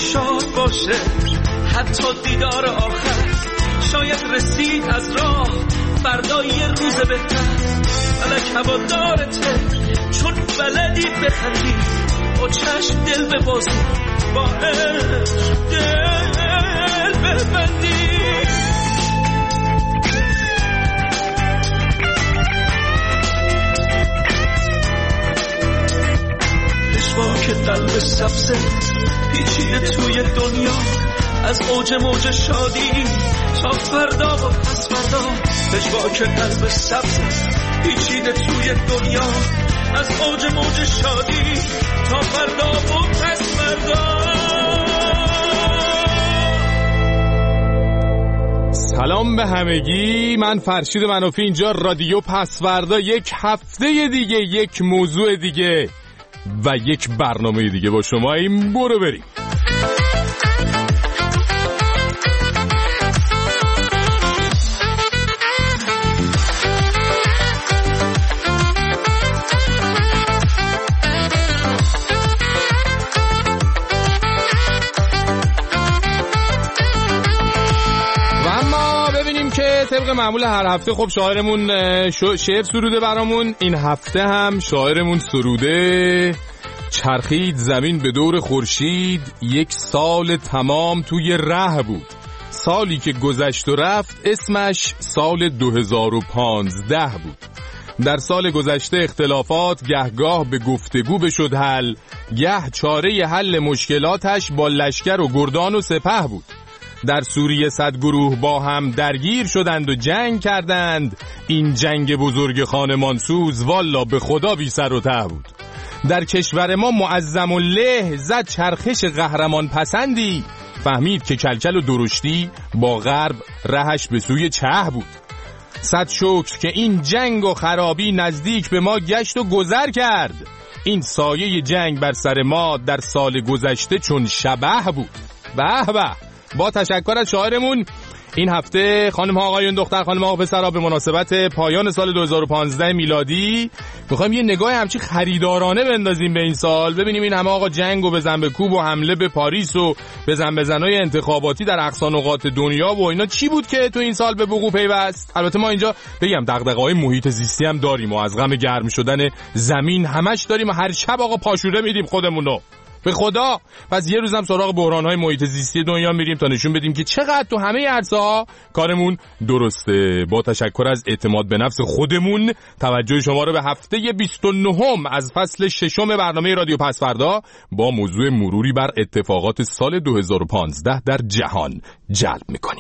شاد باشه، حتی دیدار آخر شاید رسید از راه، فردا یه روز بهتر. فلک هوادارته چون بلدی بخندی، با چشم دل ببازی، با عشق دل ببندی. پشواک قلب سبزه پیچیده توی دنیا، از اوج موج شادی تا فردا و پس فردا. پشواک قلب سبزه پیچیده توی دنیا، از اوج موج شادی تا فردا و پس فردا. سلام به همگی، من فرشید منافی، اینجا رادیو پسوردا. یک هفته دیگه، یک موضوع دیگه و یک برنامه دیگه با شما. این برو بریم. طبق معمول هر هفته خب شاعرمون شعر سروده برامون. این هفته هم شاعرمون سروده چرخید زمین به دور خورشید، یک سال تمام توی ره بود. سالی که گذشت و رفت اسمش سال 2015 بود. در سال گذشته اختلافات گهگاه به گفتگو بشد حل، گه چاره حل مشکلاتش با لشکر و گردان و سپه بود. در سوریه 100 گروه با هم درگیر شدند و جنگ کردند، این جنگ بزرگ خانمانسوز والا به خدا بی سر و ته بود. در کشور ما معظم الله زد چرخش قهرمان پسندی، فهمید که کلکل و درشتی با غرب رهش به سوی چه بود. 100 شکر که این جنگ و خرابی نزدیک به ما گشت و گذر کرد، این سایه جنگ بر سر ما در سال گذشته چون شبح بود. به به. با تشکر از شاعرمون این هفته خانم ها آقایون دختر خانم ها پسرها، به مناسبت پایان سال 2015 میلادی میخوایم یه نگاه همچی خریدارانه بندازیم به این سال، ببینیم این همه آقا جنگ و بزن به کوب و حمله به پاریس و بزنهای انتخاباتی در اقصا نقاط دنیا و اینا چی بود که تو این سال به وقوع پیوست. البته ما اینجا بگم دغدغه‌های محیط زیستی هم داریم و از غم گرم شدن زمین همش داریم و هر شب آقا پاشوره میدیم خودمونو به خدا. پس یه روزم سراغ بحران‌های محیط زیستی دنیا میریم تا نشون بدیم که چقدر تو همه عرصه‌ها کارمون درسته. با تشکر از اعتماد به نفس خودمون، توجه شما رو به هفته 29 از فصل 6 برنامه رادیو پسوردا با موضوع مروری بر اتفاقات سال 2015 در جهان جلب می‌کنیم.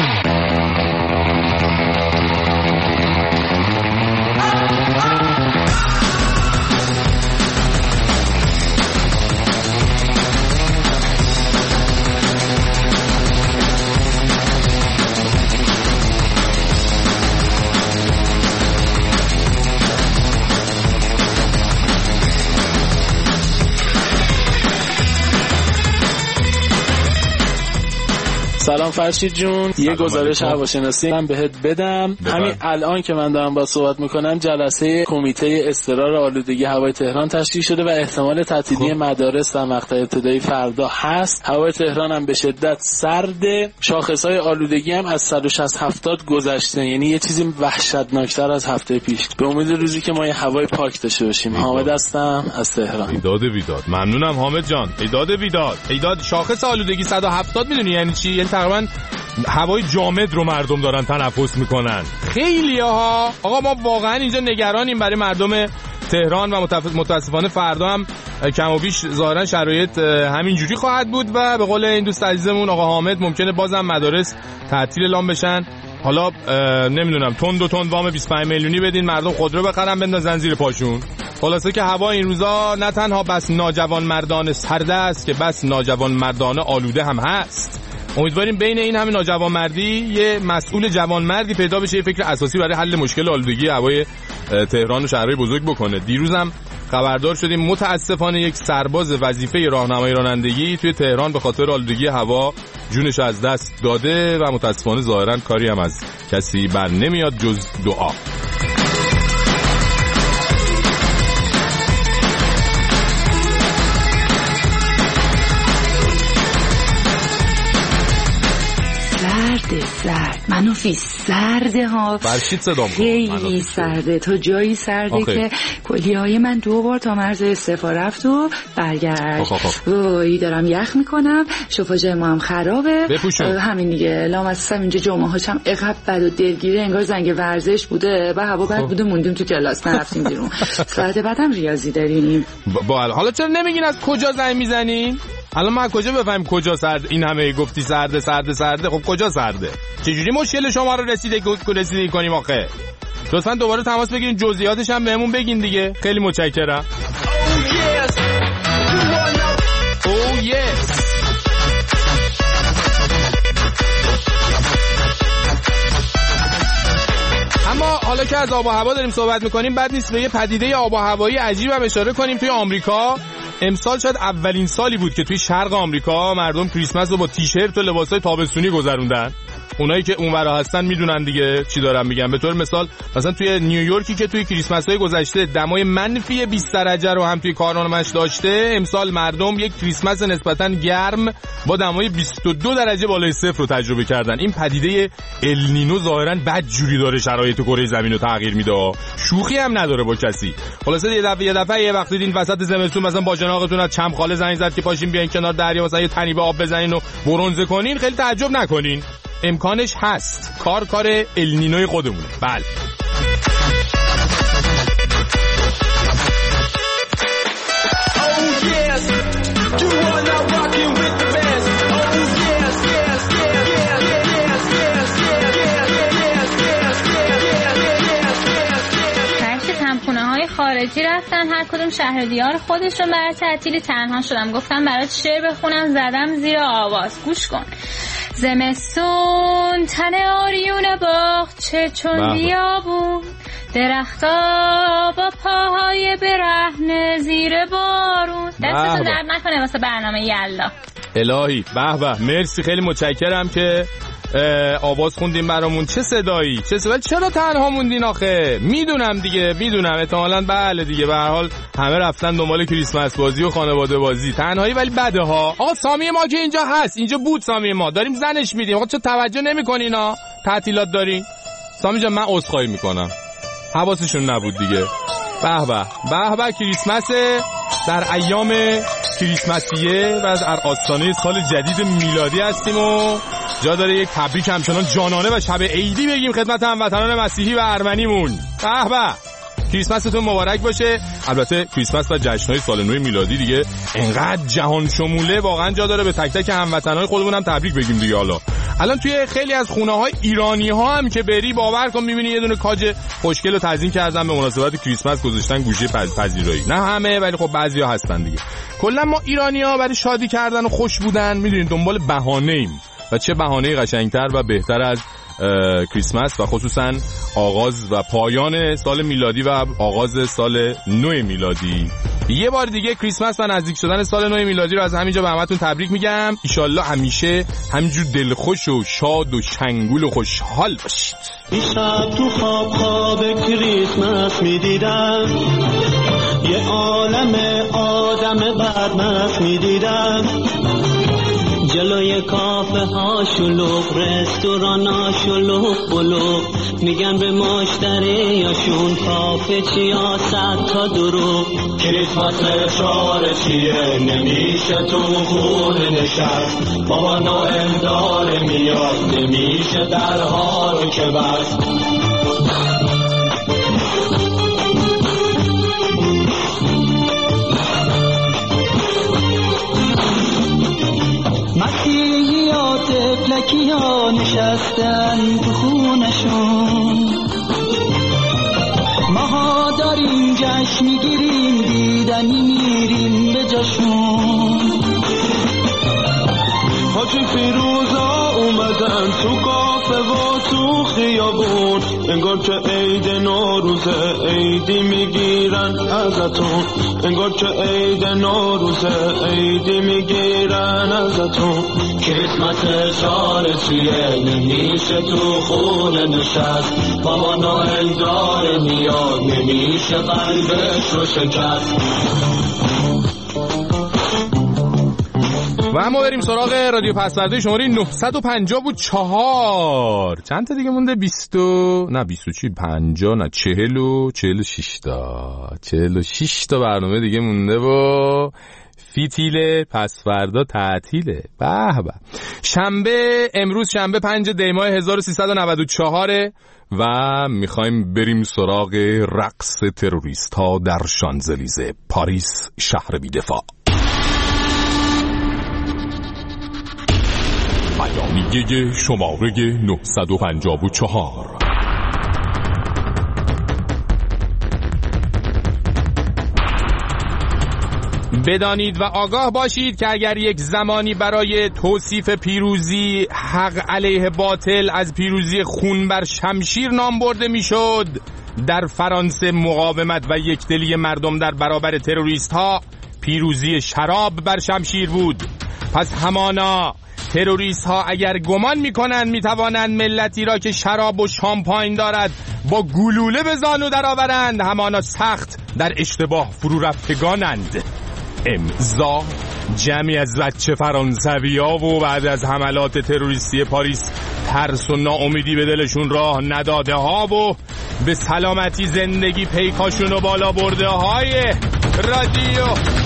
سلام فرشید جون، یه گزارش هواشناسی من بهت بدم. همین الان که من دارم با صحبت میکنم جلسه کمیته اضطرار آلودگی هوای تهران تشکیل شده و احتمال تعطیلی مدارس در مقطع ابتدایی فردا هست. هوای تهران هم به شدت سرده، شاخصهای آلودگی هم از 160-70 گذشته، یعنی یه چیزی وحشتناکتر از هفته پیش. به امید روزی که ما یه هوای پاک داشته باشیم. حامد هستم از تهران. ایداد بیداد. ممنونم حامد جان. ایداد شاخص آلودگی 170 میدونی یعنی چی؟ یعنی تقریبا هوای جامد رو مردم دارن تنفس میکنن. خیلی ها آقا، ما واقعا اینجا نگرانیم برای مردم تهران و متاسفانه فردا هم کم و بیش ظاهرا شرایط همینجوری خواهد بود و به قول این دوست عزیزمون آقا حامد ممکنه بازم مدارس تعطیل اعلام بشن. حالا نمیدونم تند وام 25 میلیونی بدین مردم خودرو بخرن بندازن زیر پاشون. خلاصه که هوا این روزا نه تنها بس ناجوان مردان سرد است که بس ناجوان مردان آلوده هم هست. امیدواریم بین این همه ناجوانمردی یه مسئول جوانمردی پیدا بشه، یه فکر اساسی برای حل مشکل آلودگی هوای تهران و شهرهای بزرگ بکنه. دیروزم خبردار شدیم متاسفانه یک سرباز وظیفه راهنمایی رانندگی توی تهران به خاطر آلودگی هوا جونش از دست داده و متاسفانه ظاهرا کاری هم از کسی بر نمیاد جز دعا. سرد منوفی سرده ها، برشید صدام خیلی سرده تا جایی سرده که کلیه‌های من 2 بار تا مرز استعفا رفت و برگشت. وای دارم یخ میکنم، شوفاژ ما هم خرابه. همین دیگه لامصب اینجا جمعه هاشم عقب بد و دلگیره، انگار زنگ ورزش بوده و هوا بد بوده موندیم تو کلاس نرفتیم بیرون. ساعت بعدم ریاضی داریم. حالا چرا نمیگین از کجا زنگ میزنین؟ الان ما کجا بفهمیم کجا سرد؟ این همه گفتی سرده. خب کجا سرده؟ چجوری مشکل شما رو رسیدگی کنیم آخه؟ لطفاً دوباره تماس بگیرین، جزئیاتش هم بهمون بگین دیگه. خیلی متشکرم. Oh yes. اما حالا که از آب و هوا داریم صحبت میکنیم، بد نیست به یه پدیده آب و هوایی عجیب هم اشاره کنیم. توی آمریکا امسال شاید اولین سالی بود که توی شرق آمریکا مردم کریسمس رو با تیشرت و لباسای تابستونی گذروندن. اونایی که اونورا هستن میدونن دیگه چی دارم میگم. به طور مثال مثلا توی نیویورکی که توی کریسمس‌های گذشته دمای منفی 20 درجه رو هم توی کارنامه‌اش داشته، امسال مردم یک کریسمس نسبتاً گرم با دمای 22 درجه بالای صفر رو تجربه کردن. این پدیده النینو ظاهراً بدجوری داره شرایط کره زمین رو تغییر میده. شوخی هم نداره با کسی. خلاصه یه وقتی دیدین وسط زمستون مثلا با جناقتون از چمخاله زنگ زد که پاشین بیاین کنار دریا مثلا یه تنی به آب بزنین و برنزه کنین، خیلی تعجب نکنین. امکانش هست. کار النینوی خودمونه. بله. همخونه‌های خارجی رفتن، هر کدوم شهر دیار خودش رو برای تعطیلی تنها شدم. گفتم برات شعر بخونم، زدم زیر آواز. گوش کن. زمستون تن آریون باغچه چون بیابون، درختا با پاهای برهنه زیر بارون. دستتون درد نکنه واسه برنامه یلا. الهی به مرسی، خیلی متشکرم که آواز خوندین برامون. چه صدایی، چرا تنها موندین آخه؟ میدونم احتمالاً بله دیگه، به هر حال همه رفتن دنبال کریسمس بازی و خانواده بازی. تنهایی ولی بده ها. آقا سامی ما که اینجا هست، اینجا بود سامی ما، داریم زنش میدیم. آقا چه توجه نمیکنین ها؟ تعطیلات دارین. سامی جان من عذرخواهی میکنم، حواسشون نبود دیگه. به کریسمس در ایام کریسمسیه و از آستانه سال جدید میلادی هستیم و جا داره یک تبریک همچنان جانانه و شب عیدی بگیم خدمت هموطنان مسیحی و ارمنیمون. به کریسمستون مبارک باشه. البته کریسمس و جشن‌های سال نو میلادی دیگه انقدر جهان شموله، واقعا جا داره به تک تک هموطنان خودمون هم تبریک بگیم دیگه. الان توی خیلی از خونه‌های ایرانی‌ها هم که بری باور کن می‌بینی یه دونه کاج خوشگل رو تزیین کردن به مناسبت کریسمس، گذاشتن گوشه پذیرایی. نه همه ولی خب بعضیا هستن دیگه. کلا ما ایرانی‌ها برای شادی کردن و خوش بودن می‌دونین دنبال بهانه‌ایم و چه بهانه‌ای قشنگتر و بهتر از کریسمس و خصوصا آغاز و پایان سال میلادی و آغاز سال نو میلادی. یه بار دیگه کریسمس و نزدیک شدن سال نو میلادی رو از همینجا به همتون تبریک میگم. ایشالله همیشه همینجور دلخوش و شاد و شنگول و خوشحال باشید. دیشب تو خواب کریسمس میدیدم یه عالم آدم بدمست میدیدم، جلوی کافه ها شلوغ، رستوران ها شلوغ بلوغ، میگن به مشتریاشون کافه چیا صد تا دروغ. کریسمس شعار چیه نمیشه تو خونه نشست، بابا نوئل داره میاد نمیشه درها رو که بست. مسیحی ها تفلکی ها نشستن تو خونشون، ماها داریم جشن میگیریم دیدنی میریم به جاشون. حاجی فیروزا اومدن تو کافه و تو خیابون، انگار که عید نوروزه عیدی میگیرن ازتون، انگار که عید نوروزه عیدی میگیرن ازتون. کریسمس شعار چیه نمیشه تو خونه نشست، بابا نوئل داره میاد نمیشه قلبش رو شکست. و اما بریم سراغ رادیو پسورده شماره 954. چند تا دیگه مونده؟ 20 نه 20 چی 50 نه 40 و 46 تا 46 تا برنامه دیگه مونده و فیتیله پس فردا تعطیله. به به. امروز شنبه 5 دی ماه 1394 و میخوایم بریم سراغ رقص تروریست ها در شانزلیزه، پاریس، شهر بی‌دفاع. بیانیه شماره 954. بدانید و آگاه باشید که اگر یک زمانی برای توصیف پیروزی حق علیه باطل از پیروزی خون بر شمشیر نام برده میشد، در فرانسه مقاومت و یکدلی مردم در برابر تروریست ها پیروزی شراب بر شمشیر بود. پس همانا تروریست ها اگر گمان میکنند میتوانند ملتی را که شراب و شامپاین دارد با گلوله به زانو درآورند، همانا سخت در اشتباه فرو رفتگانند. امضا جمعی از بچه فرانسوی‌ها و بعد از حملات تروریستی پاریس ترس و ناامیدی به دلشون راه نداده ها و به سلامتی زندگی پیکاشون و بالا برده های رادیو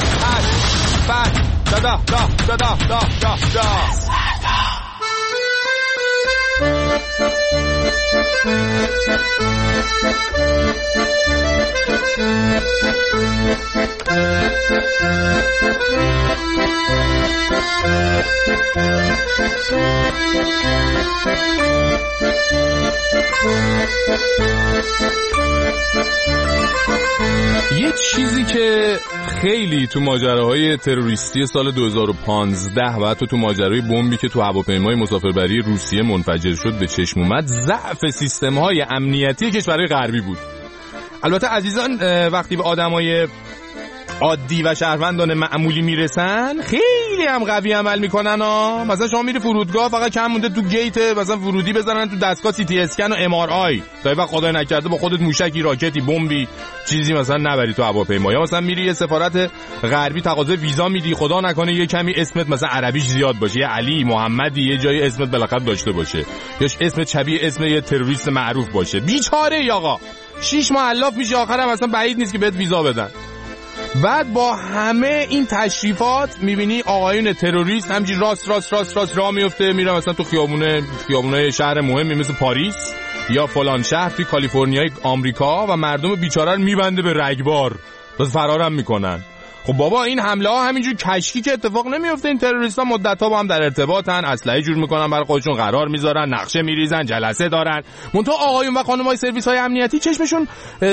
یه چیزی که خیلی تو ماجراهای تروریستی سال 2015 و حتی تو ماجرای بمبی که تو هواپیمای مسافربری روسیه منفجر شد به چشم اومد، ضعف سیستم‌های امنیتی کشورهای غربی بود. البته عزیزان وقتی به آدمای عادی و شهروندان معمولی میرسن خیلی هم قوی عمل میکنن ها. مثلا شما میری فرودگاه فقط کم مونده تو گیت مثلا ورودی بزنن تو دستگاه سی تی اسکن و ام آر آی، تا وقت خدای نکرده با خودت موشکی، راکتی، بمبی چیزی مثلا نبری تو هواپیما. یا مثلا میری یه سفارت غربی تقاضای ویزا میدی، خدا نکنه یه کمی اسمت مثلا عربیش زیاد باشه، یه علی محمدی یه جای اسمت بالاخره داشته باشه، یا اسمت شبیه اسم یه تروریست معروف باشه. بیچاره آقا 6 ماه الاف میشه، آخرام مثلا بعید نیست که بهت ویزا بدن. بعد با همه این تشریفات میبینی آقایون تروریست همینجوری راست راه میفته میره مثلا تو خیابونه شهر مهمی مثل پاریس یا فلان شهر توی کالیفرنیای آمریکا و مردم بیچاره رو میبنده به رگبار، بس فرارم میکنن. خب بابا این حمله ها همینجور کشکی که اتفاق نمیفته. این تروریستا مدت ها با هم در ارتباطن، اسلحه جور میکنن برای خودشون، قرار میذارن، نقشه میریزن، جلسه دارن. منتها آقایون و خانمای سرویس های امنیتی چشمشون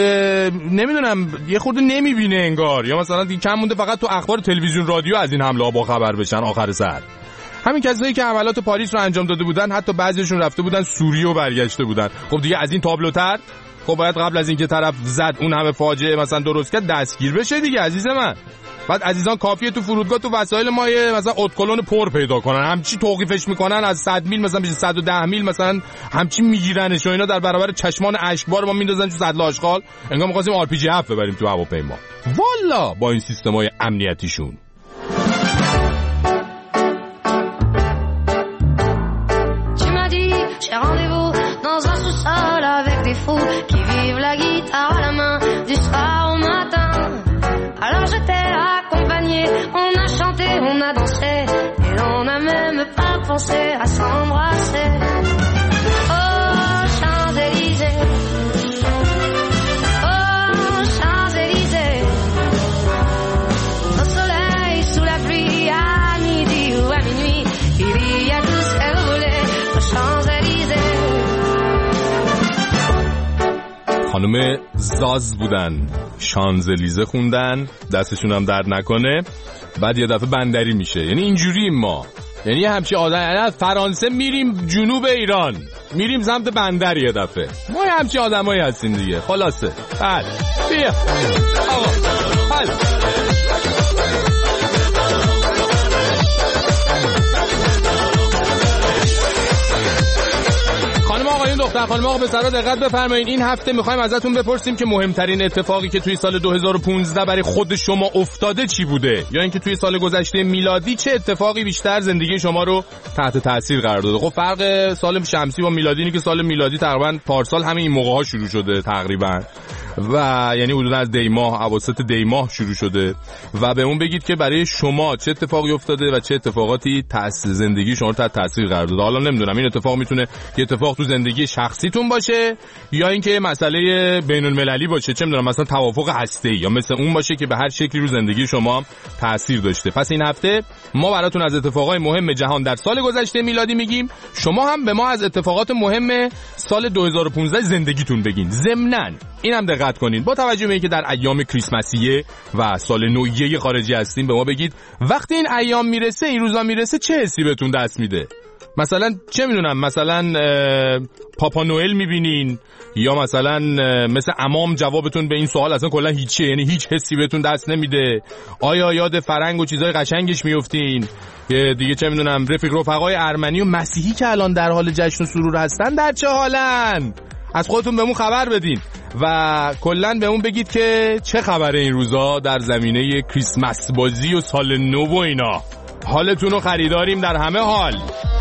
نمیدونم یه خورده نمیبینه انگار، یا مثلا کم مونده فقط تو اخبار تلویزیون رادیو از این حمله ها با خبر بشن آخر سر. همین کسایی که حملات پاریس رو انجام داده بودن حتی بعضیشون رفته بودن سوریه و برگشته بودن. خب دیگه از این تابلوتر خب باید قبل از اینکه طرف زد اون همه فاجعه مثلا درست کرد دستگیر بشه دیگه عزیز من. بعد عزیزان کافیه تو فرودگاه تو وسایل ما مثلا اتکلون پر پیدا کنن، همچی توقیفش میکنن از 100 میل مثلا میشه 110 میل مثلا همچی میگیرنش و اینا در برابر چشمان اشکبار ما میندازن تو سطل آشغال، انگار می‌خواستیم آر پی جی 7 ببریم تو هواپیما. والا با این سیستم‌های امنیتیشون. Alors je t'ai accompagné, on a chanté, on a dansé, et on n'a même pas pensé à s'embrasser. Oh Champs-Élysées, oh Champs-Élysées, au soleil, sous la pluie, à midi ou à minuit, il y a tout ce que vous voulez aux Champs-Élysées. خانم زاز بودن، شانزلیزه خوندن، دستشون هم درد نکنه، بعد یه دفعه بندری میشه. یعنی اینجوریم ما، یعنی همچی آدم، یعنی از فرانسه میریم جنوب ایران، میریم سمت بندر، یه دفعه ما همچی آدمایی هستیم دیگه. خلاصه بله بیا آقا بله. خانم آقایون دختر خانم آقا پسرا دقت بفرمایید. این هفته میخوایم ازتون بپرسیم که مهمترین اتفاقی که توی سال 2015 برای خود شما افتاده چی بوده، یا اینکه توی سال گذشته میلادی چه اتفاقی بیشتر زندگی شما رو تحت تاثیر قرار داده. خب فرق سال شمسی با میلادی اینه که سال میلادی تقریبا پارسال همه این موقع‌ها شروع شده تقریبا، و یعنی حدود از دی ماه، اواسط دی ماه شروع شده، و به اون بگید که برای شما چه اتفاقی افتاده و چه اتفاقاتی زندگی شما رو تحت تاثیر قرار داده. حالا نمیدونم این اتفاق میتونه یه اتفاق تو زندگی شخصیتون باشه، یا اینکه مسئله بین المللی باشه، چه میدونم مثلا توافق هسته‌ای، یا مثل اون باشه که به هر شکلی رو زندگی شما تاثیر داشته. پس این هفته ما براتون از اتفاقای مهم جهان در سال گذشته میلادی میگیم، شما هم به ما از اتفاقات مهم سال 2015 زندگیتون بگین. ضمناً اینم دقت کنین با توجه به اینکه در ایام کریسمسیه و سال نوئیه خارجی هستیم، به ما بگید وقتی این ایام میرسه، این روزا میرسه، چه حسی بهتون دست میده. مثلا چه میدونم، مثلا پاپا نوئل میبینین، یا مثلا مثل عمام جوابتون به این سوال اصلا کلا هیچیه، یعنی هیچ حسی بهتون دست نمیده. آیا یاد فرنگ و چیزای قشنگش میافتین؟ دیگه چه میدونم رفقای ارمنی و مسیحی که الان در حال جشن و سرور هستن در چه حالن؟ از خودتون بهمون خبر بدین و کلن بهمون بگید که چه خبره این روزا در زمینه کریسمس بازی و سال نو و اینا. حالتون رو خریداریم در همه حال.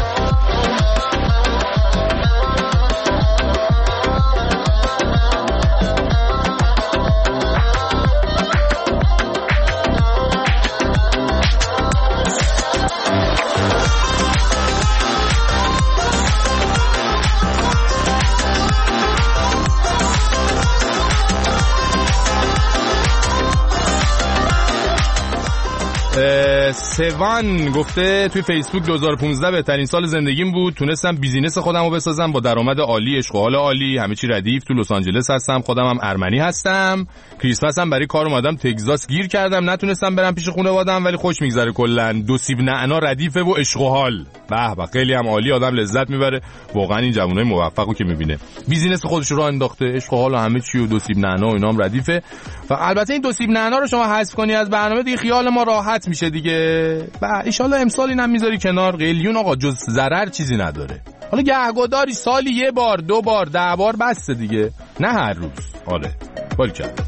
سوان گفته توی فیسبوک 2015 بهترین سال زندگیم بود، تونستم بیزینس خودم رو بسازم با درآمد عالی، عشق و حال عالی، همه چی ردیف. تو لس آنجلس هستم، خودم هم ارمنی هستم. کریسمس هم برای کار اومدم تگزاس گیر کردم، نتونستم برم پیش خانواده‌ام ولی خوش میگذره کلا. 2 سیب نعنا ردیفه و عشق و حال. به به خیلی هم عالی، آدم لذت میبره واقعا این جوونای موفقو که میبینه بیزینس خودش رو انداخته، عشق و حال و همه چی و 2 سیب نعنا و اینام ردیفه. و البته این 2 سیب نعنا رو شما حذف کنی از برنامه دیگه خیال ما راحت میشه دیگه. و ان شاء الله امسال اینم میذاری کنار. قلیون آقا جز ضرر چیزی نداره. حالا گهگداری سالی 1 بار 2 بار 10 بار بسته دیگه، نه هر روز. آره باری کرد.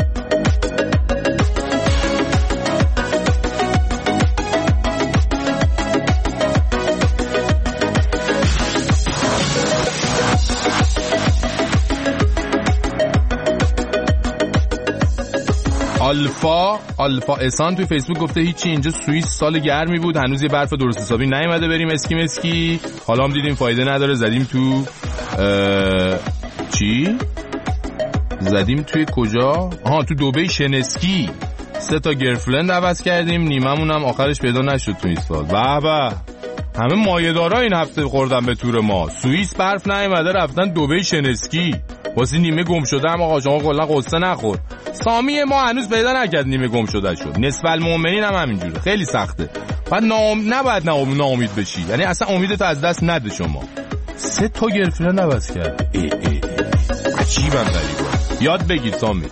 آلفا اسان توی فیسبوک گفته هیچی، اینجا سوئیس سال گرمی بود، هنوز یه برف درست حسابی نیومده بریم اسکی. حالا هم دیدیم فایده نداره، زدیم تو چی؟ زدیم توی کجا؟ تو دبی شنسکی 3 تا گرفلند عوض کردیم، نیممون هم آخرش پیدا نشد تو این سال. به همه مایه‌دارا این هفته خوردن به تور ما. سوئیس برف نیومده رفتن دبی شنسکی واسه نیمه گم شده. هم آقا شما کلا قصه نخور. سامی ما هنوز پیدا نکرد نیمه گم شده شد. نصف المؤمنین هم همینجوره، خیلی سخته. بعد نباید ناامید بشی، یعنی اصلا امیدت از دست نده. شما 3 تا گرفلند عوض کرد. عجیبا غریبه. یاد بگیر سامی.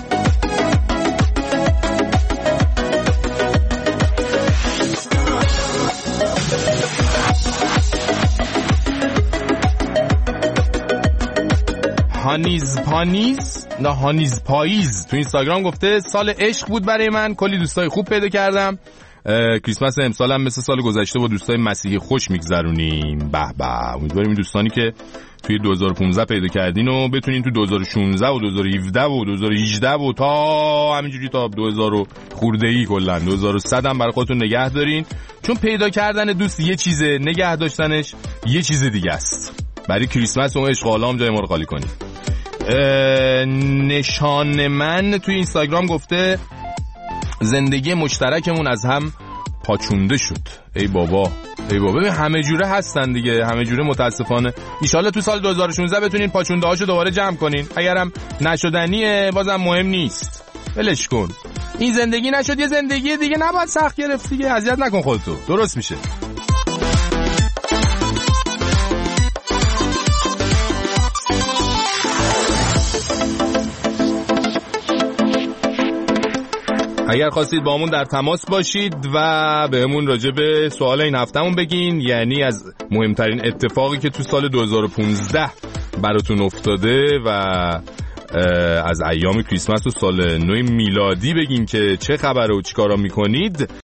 هانیز پاییز تو اینستاگرام گفته سال عشق بود برای من، کلی دوستای خوب پیدا کردم. کریسمس امسال هم مثل سال گذشته با دوستای مسیحی خوش میگذرونیم. به به، امیدواریم این دوستانی که توی 2015 پیدا کردین و بتونین تو 2016 و 2017 و 2018 و تا همینجوری تا 2000 خورده‌ای کلا 2100 هم برای خودتون نگه دارین، چون پیدا کردن دوست یه چیزه، نگه داشتنش یه چیز دیگه است. برای کریسمس اون عشق حالا هم جای ما رو خالی کنید. نشان من توی اینستاگرام گفته زندگی مشترکمون از هم پاچونده شد. ای بابا همه جوره هستن دیگه، همه جوره متاسفانه. ایشالله تو سال 2016 بتونین پاچونده هاشو دوباره جمع کنین. اگرم نشدنیه بازم مهم نیست، ولش کن. این زندگی نشد یه زندگی دیگه نباید سخت گرفت دیگه. اذیت نکن خودتو، درست میشه. اگر خواستید با همون در تماس باشید و بهمون راجع به سوال این هفتهمون بگین، یعنی از مهمترین اتفاقی که تو سال 2015 براتون افتاده و از ایام کریسمس و سال نو میلادی بگین که چه خبره و چیکارا میکنید.